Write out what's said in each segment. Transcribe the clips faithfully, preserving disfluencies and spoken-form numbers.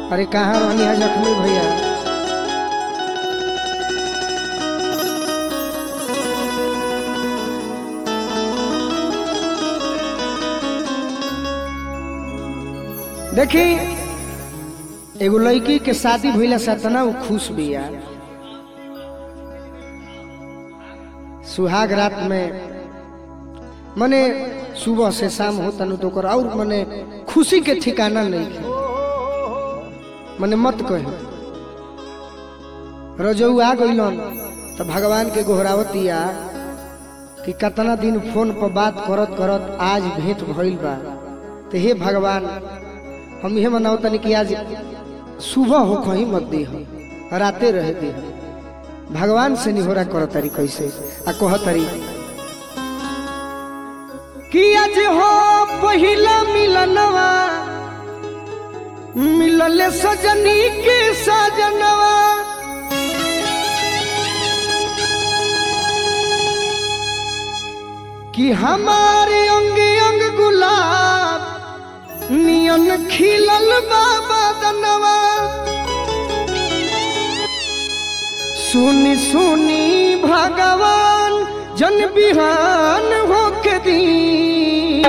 अरे कहाँ रहनी है जख्मी भैया? देखी एगो लड़की के शादी भइला से तना उ खुश बिया। सुहाग रात में मने सुबह से शाम होता न तो कर और मने खुशी के ठिकाना नहीं है। मने मत कहे रजऊ आ गइलन तो भगवान के गोहरावतिया कि कितना दिन फोन पर बात करत करत आज भेंट भइल बा। तो हे भगवान हम ये मनाओ तनी कि आज सुबह हो कहीं मत दी राते रहे दी। भगवान से निहोरा कर तारी कैसे आ कह तारी कि आज हो पहिला मिलनवा मिलले सजनी के सजनवा कि हमारे अंग अंग गुलाब नियन खिलल बाबा दनवा। सुनी सुनी भगवान जन बिहान होके दी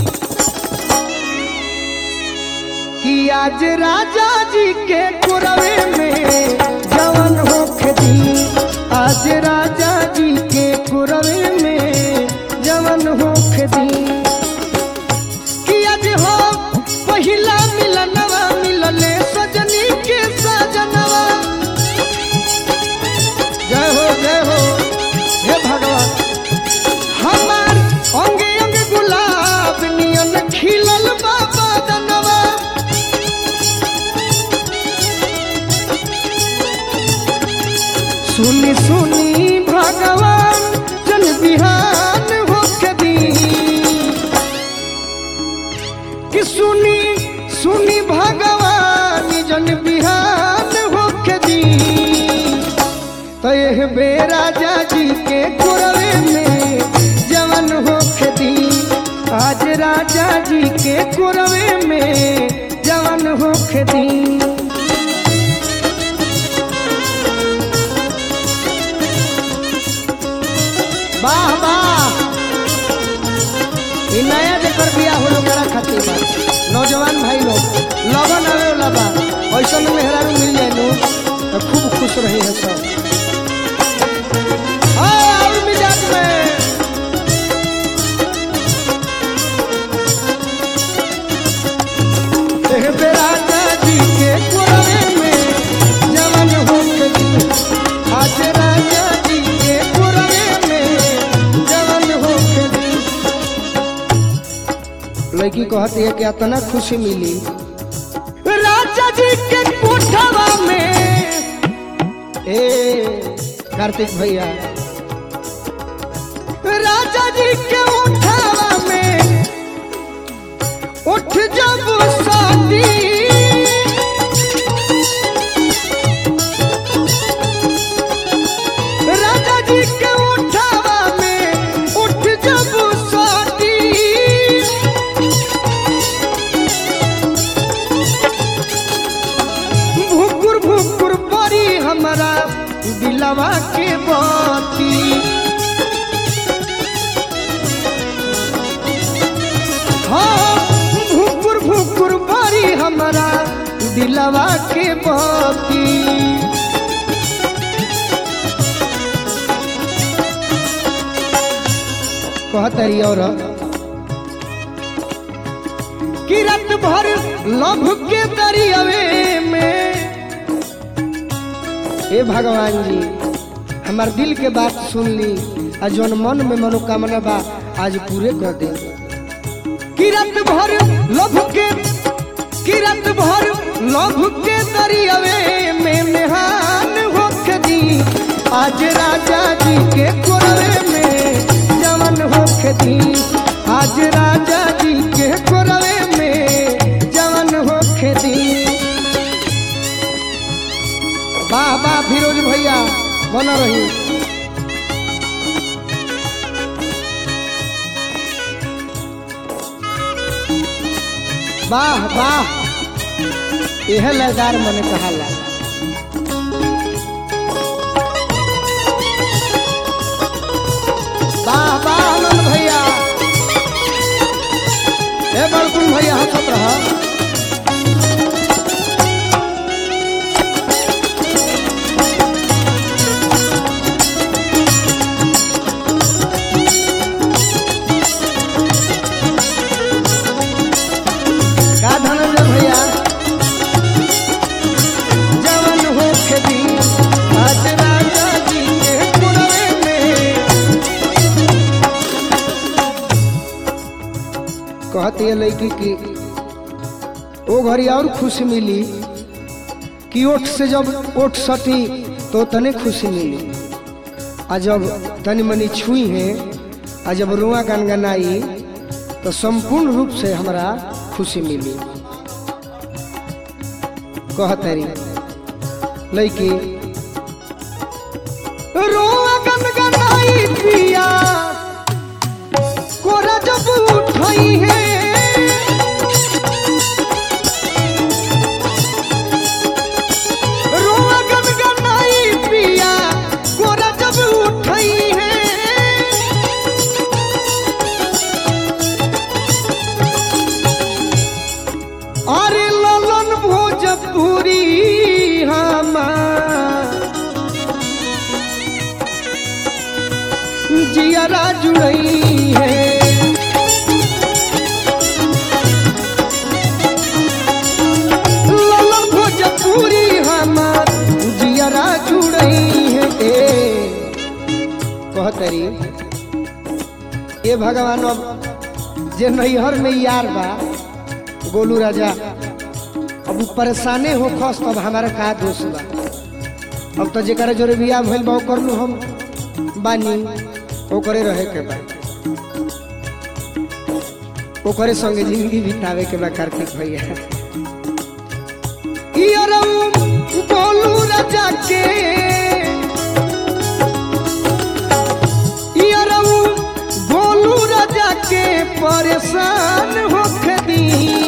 कि आज राजा जी के कुरवे में जवन होके दी। आज राजा जी के कुरवे में जवन होके दी कि आज हो पहिला मिलनवा मिलले सजनी के सजनवा। जय हो जय हो हे भगवान हमार अंग अंग गुलाब नियन खिलल बाबा दनवा। सुनी सुनी भगवान जन बिहान होके दी कि सुनी सुनी भगवान जन बिहान होके दी। तो यह बेराजा जी के कुरवे में जवन होके दी। आज राजा जी के कुरवे में जवन होके दी। वाह वाह ये नया जेकर बिया हो लोग खातिर बा नौजवान भाई लोग लगन आवे वाला बा ऐसा में मेहरारू मिल जाए नु तो खूब खुश रही है सब। और मिजाज में देह बेराजा जी के कुरवे में जवन होके दी। आज राजा जी के कुरवे में जवन होके दी। लड़की कहती है कि इतना खुशी मिली राजा जी के कोठवा में। ए कार्तिक भैया राजा जी के उठावा में उठ जब शादी राजा जी के उठावा में उठ जब शादी भुकुर भुकुर परी हमारा दिलवा के बाती। हाँ भुकुर भुकुर परी हमारा दिलवा के बाती। कहतरी और कि रात भर लभ के दरियावे में। हे भगवान जी हमार दिल के बात सुन ली आ जौन मन में मनोकामना बा आज पूरे कर दे। कि रात भर लभ के कि रात भर लभ के दरियावे में मेहान होके दी। आज राजा जी के कुरवे में जवन होके दी। आज राजा जी के कुरवे में जवन होके दी। वाह वाह फिरोज भैया बना रही। वाह वाह यह लयदार मने कहाला। वाह वाह आनंद भैया, ए बड़कुन भैया हंसत रहा। कहती है लड़की की वो घड़ी और खुशी मिली कि ओठ से जब ओठ सटी तो तने खुशी मिली, आ जब तनी मनी छुई है आ जब रुआ गनगनाई तो संपूर्ण रूप से हमारा खुशी मिली। कहतरी लड़की रुआ गनगनाई पिया कोरा जब उठाई है, रुआ गनगनाई पिया कोरा जब उठाई है। अरे ललन भोजपुरी हमार जियरा जुड़ई है, ललन भोजपुरी हमार जियरा जुड़ई है। कहतरी ये भगवान अब जे नैहर में यार बा गोलू राजा अब परेशाने हो खस तब हमारा का दोष बा। अब तो जेकर जोरे बियाह भइल बा कर लू हम बानी ओकरे रहे के बा, ओकरे संगे जिंदगी बितावे के बा। कार्तिक भैया गोलू राजा के गोलू राजा के परेशान होके दी,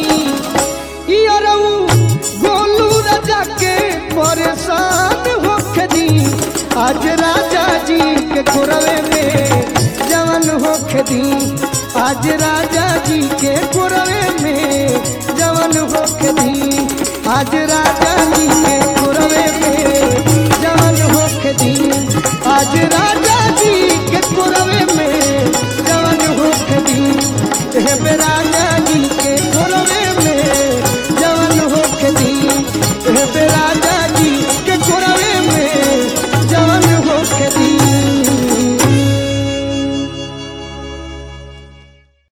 गोलू राजा के परेशान होके दी। आज राजा जी के कोरवे में जवन होके दी, आज राजा जी के कोरवे में जवन होके दी, आज राजा जी के कोरवे में जवन होके दी, आज राजा जी के कोरवे में जवन होके दी। हे राजा जी के